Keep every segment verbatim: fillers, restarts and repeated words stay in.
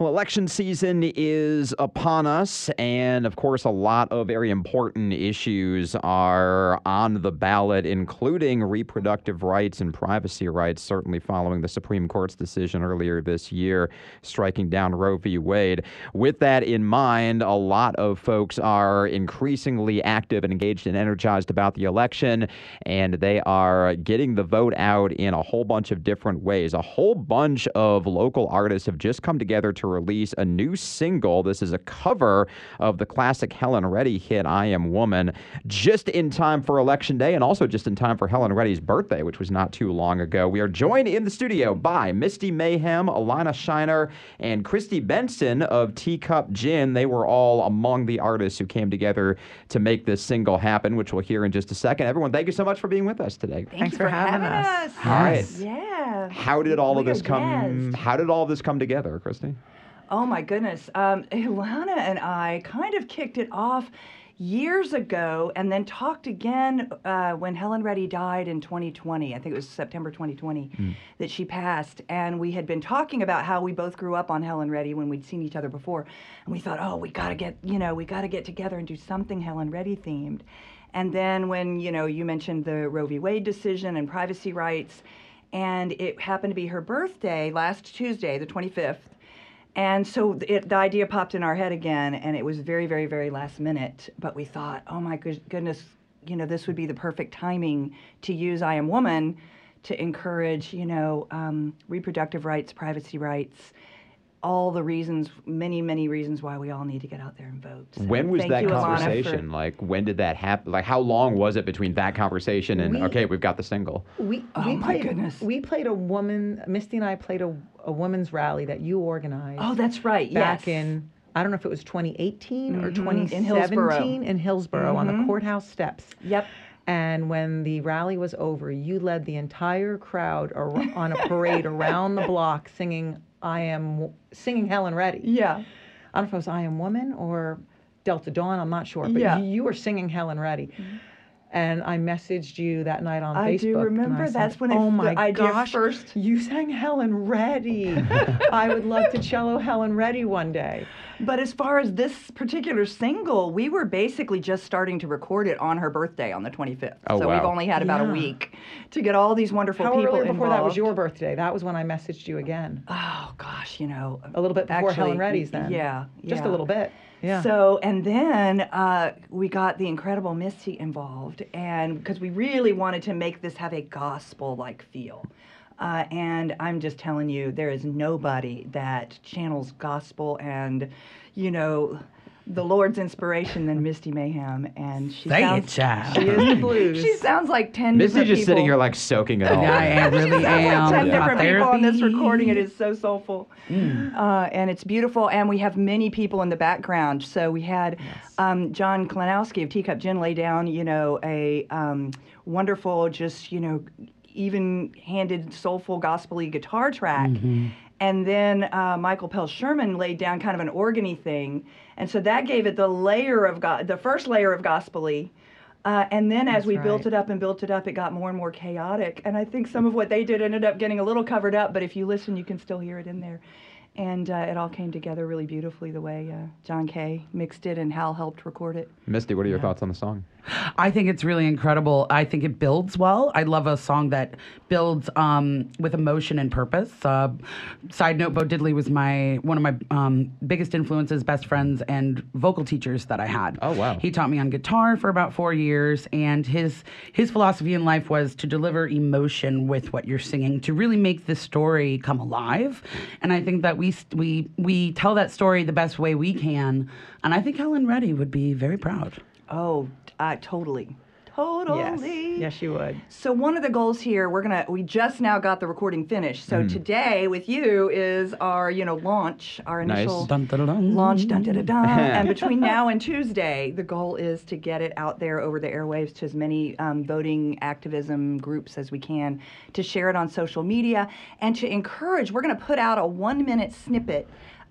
Well, election season is upon us, and of course, a lot of very important issues are on the ballot, including reproductive rights and privacy rights, certainly following the Supreme Court's decision earlier this year, striking down Roe v. Wade. With that in mind, a lot of folks are increasingly active and engaged and energized about the election, and they are getting the vote out in a whole bunch of different ways. A whole bunch of local artists have just come together to release a new single. This is a cover of the classic Helen Reddy hit, I Am Woman, just in time for Election Day and also just in time for Helen Reddy's birthday, which was not too long ago. We are joined in the studio by Misty Mayhem, Alana Shiner, and Christy Benson of Teacup Gin. They were all among the artists who came together to make this single happen, which we'll hear in just a second. Everyone, thank you so much for being with us today. Thank Thanks for, for having, having us. us. All right. Yeah. How did all we of this come? Jazzed. How did all of this come together, Christy? Oh my goodness. Um, Ilana and I kind of kicked it off years ago and then talked again uh, when Helen Reddy died in twenty twenty. I think it was September twenty twenty mm. that she passed. And we had been talking about how we both grew up on Helen Reddy when we'd seen each other before. And we thought, oh, we got to get, you know, we got to get together and do something Helen Reddy themed. And then when, you know, you mentioned the Roe v. Wade decision and privacy rights, and it happened to be her birthday last Tuesday, the twenty-fifth. And so it, the idea popped in our head again, and it was very, very, very last minute. But we thought, oh my goodness, you know, this would be the perfect timing to use I Am Woman to encourage, you know, um, reproductive rights, privacy rights, all the reasons, many, many reasons why we all need to get out there and vote. So when was that you, conversation? For, like, when did that happen? Like, how long was it between that conversation and, we, okay, we've got the single? We, oh, we my played, goodness. We played a woman, Misty and I played a, a women's rally that you organized. Oh, that's right, back yes. in, I don't know if it was twenty eighteen mm-hmm. or twenty seventeen. In Hillsborough. In Hillsborough, mm-hmm. on the courthouse steps. Yep. And when the rally was over, you led the entire crowd ar- on a parade around the block singing I am, singing Helen Reddy. Yeah. I don't know if it was I Am Woman or Delta Dawn, I'm not sure. But yeah. you, you were singing Helen Reddy. Mm-hmm. And I messaged you that night on I Facebook. I do remember. Said, That's when it, oh my the idea gosh, first. You sang Helen Reddy. I would love to cello Helen Reddy one day. But as far as this particular single, we were basically just starting to record it on her birthday on the twenty-fifth. Oh, so wow. we've only had about yeah. a week to get all these wonderful How people earlier involved. before that was your birthday? That was when I messaged you again. Oh, gosh, you know. A little bit before actually, Helen Reddy's then. Yeah. Just yeah. a little bit. Yeah. So, and then uh, we got the incredible Misty involved, and because we really wanted to make this have a gospel-like feel. Uh, and I'm just telling you, there is nobody that channels gospel and, you know, the Lord's inspiration than Misty Mayhem. And she Say sounds, it, child. She is the blues. She sounds like ten Misty different just people. sitting here like soaking it all. Yeah, I am, really Sounds am. like ten Yeah. different people on this Therapy. recording. It is so soulful. Mm. Uh, and it's beautiful. And we have many people in the background. So we had Yes. um, John Klanowski of Teacup Gin lay down, you know, a um, wonderful, just, you know, even-handed, soulful, gospel-y guitar track. Mm-hmm. And then uh, Michael Pell Sherman laid down kind of an organy thing. And so that gave it the layer of, go- the first layer of gospel-y. Uh, and then as That's we right. built it up and built it up, it got more and more chaotic. And I think some of what they did ended up getting a little covered up, but if you listen, you can still hear it in there. And uh, it all came together really beautifully the way uh, John Kay mixed it and Hal helped record it. Misty, what are your Yeah. thoughts on the song? I think it's really incredible. I think it builds well. I love a song that builds um, with emotion and purpose. Uh, side note, Bo Diddley was my one of my um, biggest influences, best friends, and vocal teachers that I had. Oh, wow. He taught me on guitar for about four years, and his his philosophy in life was to deliver emotion with what you're singing, to really make the story come alive. And I think that we we we tell that story the best way we can. And I think Helen Reddy would be very proud. Oh, uh, totally. Totally. Yes. Yes, you would. So one of the goals here, we're gonna, we just now got the recording finished. So today with you is our, you know, launch, our Nice. initial Dun, dun, dun, dun. launch, dun, dun, dun, dun. And between now and Tuesday, the goal is to get it out there over the airwaves to as many um, voting activism groups as we can, to share it on social media, and to encourage, we're gonna put out a one minute snippet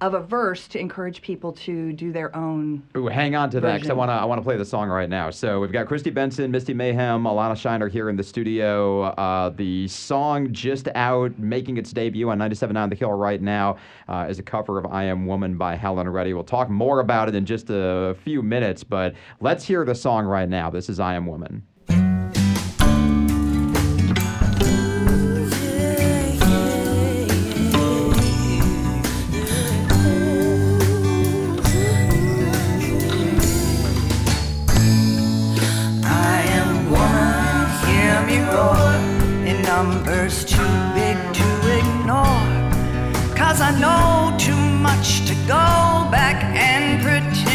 of a verse to encourage people to do their own. Ooh, hang on to that because I version. want to I want to play the song right now. So we've got Christy Benson, Misty Mayhem, Alana Shiner here in the studio. Uh, the song just out, making its debut on ninety-seven point nine The Kill right now, uh, is a cover of I Am Woman by Helen Reddy. We'll talk more about it in just a few minutes, but let's hear the song right now. This is I Am Woman. Numbers too big to ignore, 'cause I know too much to go back and pretend.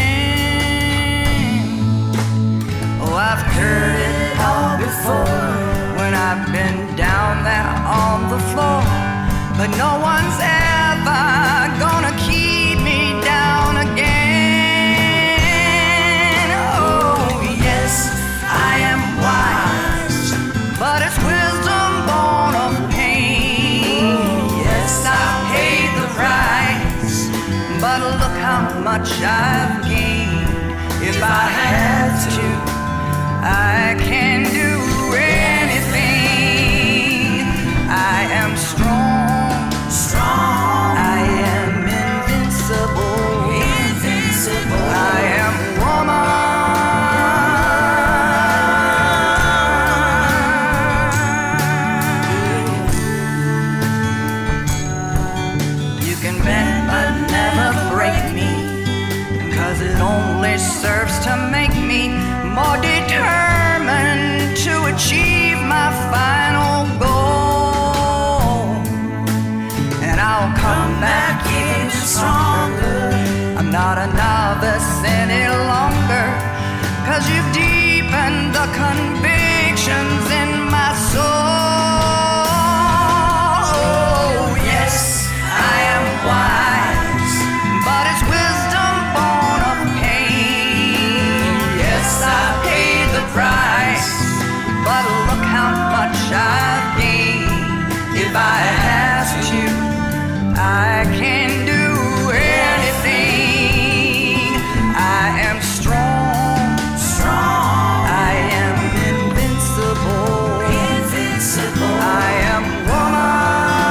Oh, I've heard it all before when I've been down there on the floor, but no one's ever gonna keep me down again. Oh yes, I am wise, but it's wisdom born of pain. Yes, I paid the price, but look how much I've gained. If I had to, I can do anything. I am strong, strong. I am invincible, invincible. I am woman. Serves to make me more determined to achieve my final goal. And I'll come back even stronger. I'm not a novice any longer, 'cause you've deepened the convictions in my soul. Oh, yes, I am wise, but it's wisdom born of pain. Yes, I paid the price, but look how much I've gained. If I asked you, I can do anything. I am strong, strong. I am invincible, invincible. I am woman.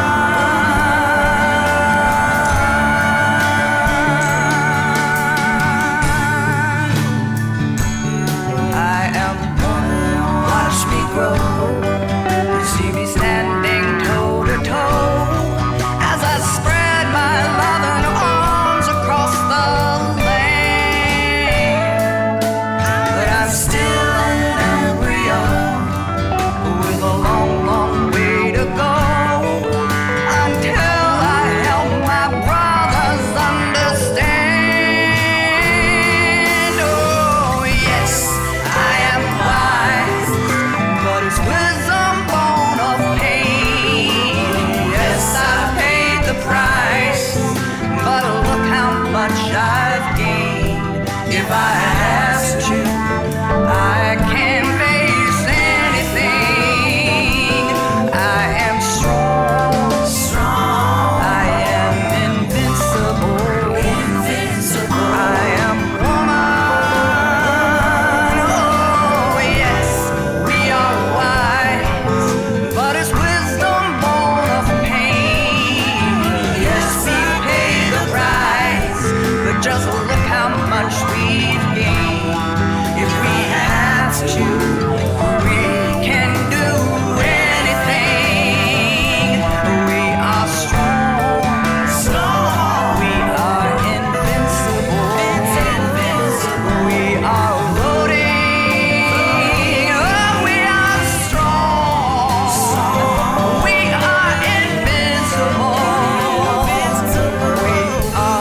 I am woman. Watch me grow. You see me standing toe to toe as I spread my loving arms across the land. But I'm still an embryo with a long, long way to go until I help my brothers understand. Oh, yes, I am wise, but it's wisdom born of pain. Yes, I paid the price, but look how much I've gained. If I asked you, I can face anything. I am strong, strong. I am invincible, invincible. I am woman. Oh yes, we are wise, but it's wisdom born of pain. Yes, we pay the price, but just look how much we've gained. If we have to, we can do anything. We are strong, strong. We are invincible, invincible. We are loading. Oh, we are strong, strong. We are invincible, invincible. We are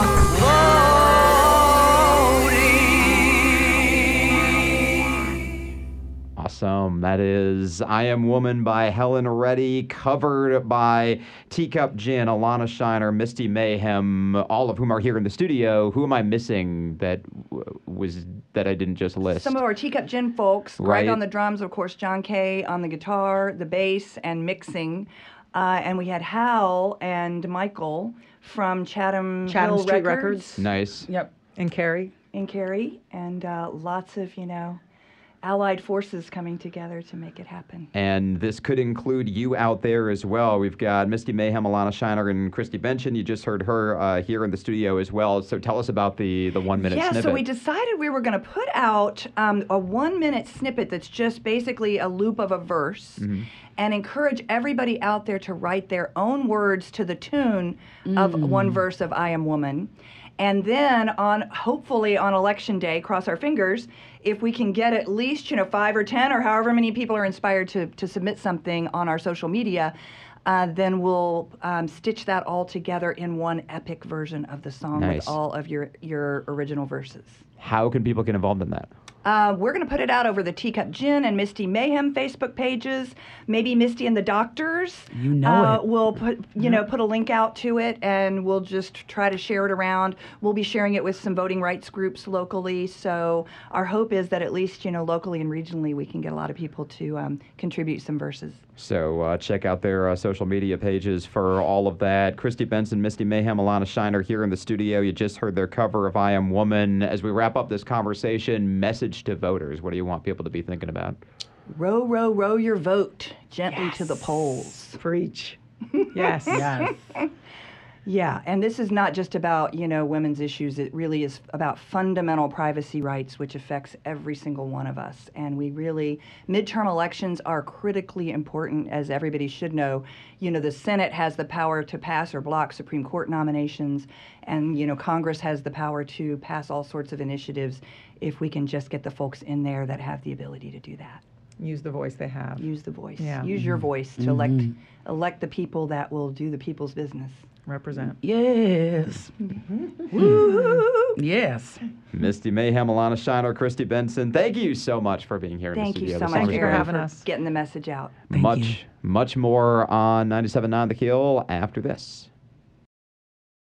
loading. Awesome. That is I Am Woman by Helen Reddy, covered by Teacup Gin, Alana Shiner, Misty Mayhem, all of whom are here in the studio. Who am I missing that w- was that I didn't just list? Some of our Teacup Gin folks, Right. Greg on the drums, of course, John Kay on the guitar, the bass, and mixing. Uh, and we had Hal and Michael from Chatham, Chatham Hill Street Records, Records. Nice. Yep. And Carrie. in Cary, and uh, lots of, you know, allied forces coming together to make it happen. And this could include you out there as well. We've got Misty Mayhem, Alana Shiner, and Christy Benson. You just heard her uh, here in the studio as well. So tell us about the, the one-minute Yeah, snippet. so we decided we were going to put out um, a one-minute snippet that's just basically a loop of a verse, and encourage everybody out there to write their own words to the tune of one verse of I Am Woman. And then on, hopefully on election day, cross our fingers, if we can get at least, you know, five or ten or however many people are inspired to, to submit something on our social media, uh, then we'll um, stitch that all together in one epic version of the song Nice. with all of your, your original verses. How can people get involved in that? Uh, we're going to put it out over the Teacup Gin and Misty Mayhem Facebook pages. Maybe Misty and the Doctors. You know uh, it. We'll put, you know, put a link out to it, and we'll just try to share it around. We'll be sharing it with some voting rights groups locally. So our hope is that at least, you know, locally and regionally, we can get a lot of people to um, contribute some verses. So uh, check out their uh, social media pages for all of that. Christy Benson, Misty Mayhem, Alana Shiner here in the studio. You just heard their cover of I Am Woman. As we wrap up this conversation, message to voters. What do you want people to be thinking about? Row, row, row your vote gently to the polls. Preach. Yes. Yes. Yeah, and this is not just about, you know, women's issues. It really is about fundamental privacy rights, which affects every single one of us. And we really, midterm elections are critically important, as everybody should know. You know, the Senate has the power to pass or block Supreme Court nominations, and, you know, Congress has the power to pass all sorts of initiatives if we can just get the folks in there that have the ability to do that. Use the voice they have. Use the voice. Yeah. Use your voice to elect elect the people that will do the people's business. Represent. Yes. Woo! Yes. Misty Mayhem, Alana Shiner, Christy Benson, thank you so much for being here in Thank the you studio. so This much, was you for great. Aaron, having us. getting the message out. Thank much, you. much more on ninety-seven point nine The Kill after this.